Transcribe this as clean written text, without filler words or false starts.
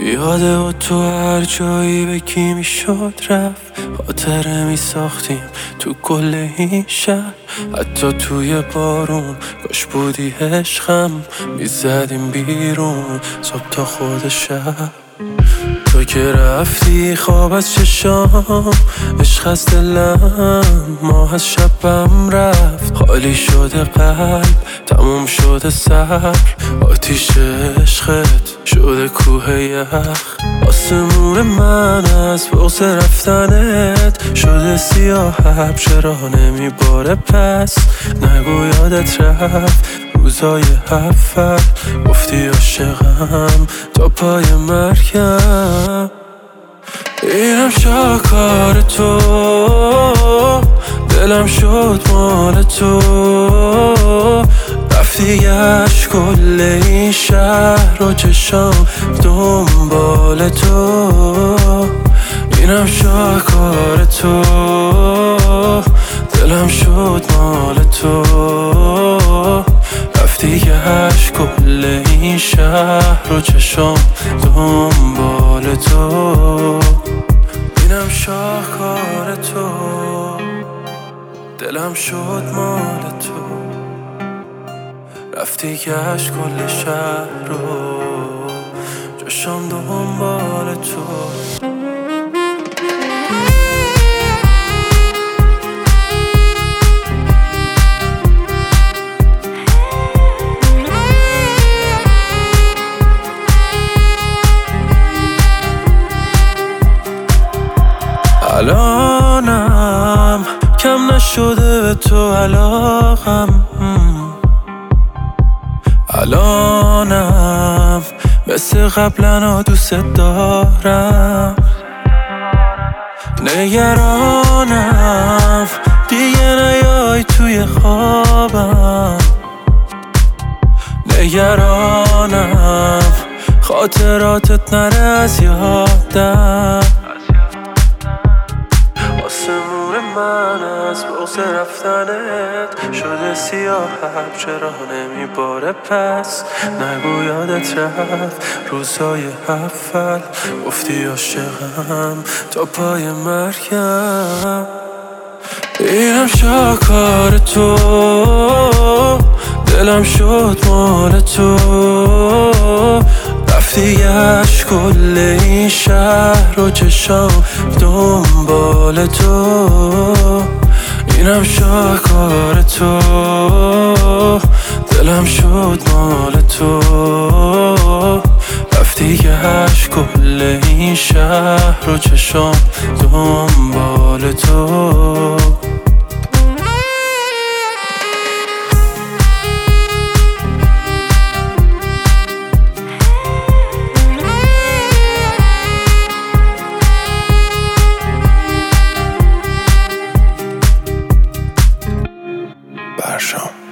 یاده و تو هر جایی به کی میشد رفت، خاطره میساختیم تو کل این شهر. حتی توی بارون کاش بودی عشقم، میزدیم بیرون صبح تا خود شب. تو که رفتی خواب از چشام، عشق از دلم ماه از شبم رفت. خالی شده قلب، تموم شده صبر، آتیش عشقت شده کوه یخ. آسمون من از بغض رفتنت شده سیاه، چرا نمیباره پس؟ نگو یادت رفت روزای اول، گفتی عاشقم تا پای مرگم. اینم شاکار تو، دلم شد مال تو. رفتی گشت کل این شهر و چشام دنبال تو. اینم شاکار تو، دلم شد مال تو. رفتی گشت کل این شهر و چشام دنبال تو. اینم شاهکار تو، دلم شد مال تو. رفتی گشت کل شهر رو چشام دنبال تو. الانم کم نشده به تو علاقم، الانم مثل قبلا دوست دارم. نگرانم دیگه نیای توی خوابم، نگرانم خاطراتت نره از یادم. آسمون من از بغض رفتنت شده سیاه، چرا نمیباره پس؟ نگو یادت رفت روزای اول، گفتی عاشقم تا پای مرگم. اینم شاکار تو، دلم شد مال تو. رفتی گشت کل این شهر و چشام دنبال تو. اینم شاهکار تو، دلم شد مال تو. رفتی گشت کل این شهر و چشام دنبال تو. برشام